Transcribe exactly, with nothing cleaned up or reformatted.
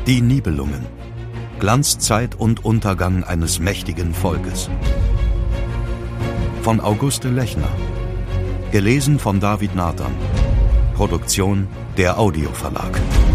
Die Nibelungen. Glanzzeit und Untergang eines mächtigen Volkes. Von Auguste Lechner. Gelesen von David Nathan. Produktion der Audio Verlag.